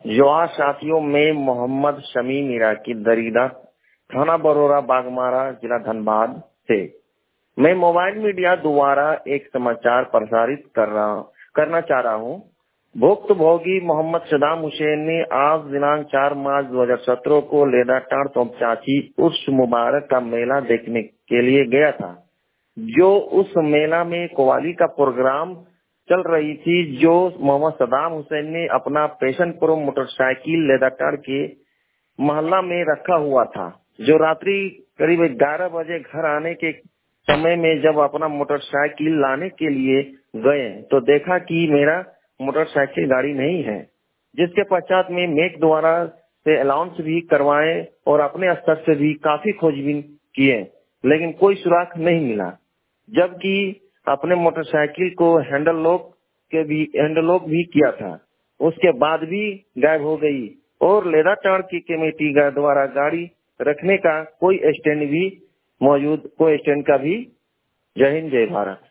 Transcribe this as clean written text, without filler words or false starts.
युवा साथियों में मोहम्मद शमीम इराकी दरीदा, थाना बरोरा बागमारा, जिला धनबाद से मैं मोबाइल मीडिया द्वारा एक समाचार प्रसारित करना चाह रहा हूँ। भुक्तभोगी मोहम्मद सदाम हुसैन ने आज दिनांक 4 मार्च 2017 को लेदा टाड़ तोपचाची उर्स मुबारक का मेला देखने के लिए गया था। जो उस मेला में कव्वाली का प्रोग्राम चल रही थी, जो मोहम्मद सदाम हुसैन ने अपना पैशन प्रो मोटरसाइकिल लेदाटाड़ के मोहल्ला में रखा हुआ था। जो रात्रि करीब 11 बजे घर आने के समय में जब अपना मोटरसाइकिल लाने के लिए गए तो देखा कि मेरा मोटरसाइकिल गाड़ी नहीं है, जिसके पश्चात में मेक द्वारा से अलाउंस भी करवाए और अपने स्तर से भी काफी खोजबीन किए, लेकिन कोई सुराग नहीं मिला। जबकि अपने मोटरसाइकिल को हैंडल लॉक भी किया था, उसके बाद भी गायब हो गई और लेदाटाड़ की कमेटी द्वारा गाड़ी रखने का कोई स्टैंड का भी। जय हिंद, जय भारत।